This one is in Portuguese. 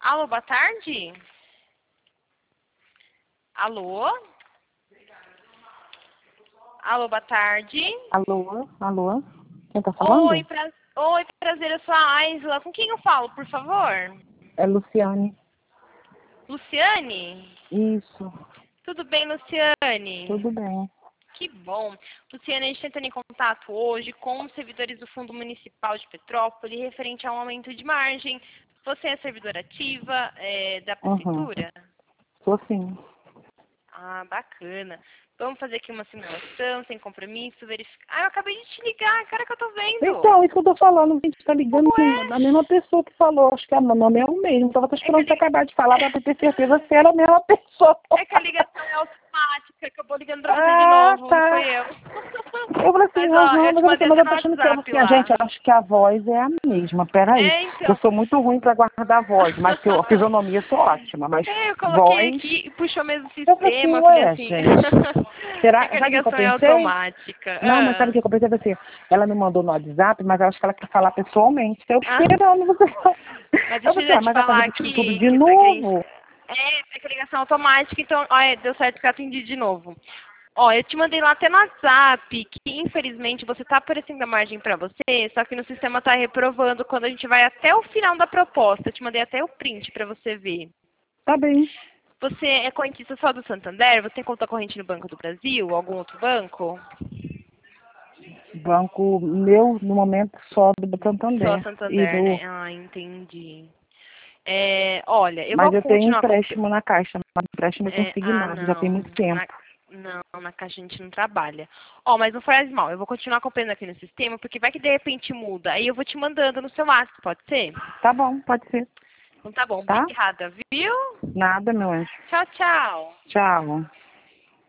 Alô, boa tarde? Alô? Alô, boa tarde? Alô? Quem tá falando? Oi, prazer, eu sou a Aisla. Com quem eu falo, por favor? É Luciane. Luciane? Isso, Tudo bem, Luciane? tudo bem. Que bom. Luciane, a gente está entrando em contato hoje com os servidores do Fundo Municipal de Petrópolis referente a um aumento de margem. Você é servidora ativa da Uhum. Prefeitura? Sou sim. Ah, bacana. Vamos fazer aqui uma simulação, sem compromisso, verificar. Ah, eu acabei de te ligar, cara que eu tô vendo. Então, isso que eu tô falando, a gente tá ligando Ué, a mesma pessoa que falou, acho que o nome é o mesmo. Tava é que a, esperando você acabar de falar pra ter certeza se era a mesma pessoa. é que a ligação é automática, acabou ligando pra você de Ah, novo, não foi tá. eu. Eu falei assim, Mas ó, eu te mandei mas até eu no tô achando que é WhatsApp você. A lá. gente, eu acho que a voz é a mesma. Peraí. É, Eu então. sou muito ruim pra guardar a voz, mas a fisionomia eu sou ótima. Mas É, eu coloquei voz. aqui e puxou mesmo o Eu falei assim, sistema, eu falei ué, assim. gente. É que a Sabe o que eu ligação é pensei? automática. Não, mas sabe o Ah. que eu pensei? Assim, ela me mandou no WhatsApp, mas eu acho que ela quer falar pessoalmente. Eu Ah. esperando você. Mas Eu deixa falei eu assim, já ah, te mas ela tá falar repetindo tudo aqui de que a gente. novo. É que a ligação é automática, então, olha, deu certo que eu atendi de novo. Ó, eu te mandei lá até no WhatsApp que, infelizmente, você tá aparecendo a margem pra você, só que no sistema tá reprovando quando a gente vai até o final da proposta. Eu te mandei até o print pra você ver. Tá bem. Você é correntista só do Santander? Você tem conta corrente no Banco do Brasil? Algum outro banco? Banco meu, no momento, só do Só Santander. E Santander, do... né? Ah, entendi. Olha, eu vou Mas eu tenho continuar com. empréstimo na Caixa, mas empréstimo consignado, já tem Não. muito tempo. Na caixa a gente não trabalha. Ó, mas não faz mal. Eu vou continuar acompanhando aqui no sistema, porque vai que de repente muda. Aí eu vou te mandando no seu WhatsApp, pode ser? Tá bom, pode ser. Então tá bom. Tá? Obrigada, viu? Nada, meu anjo. Tchau, tchau. Tchau.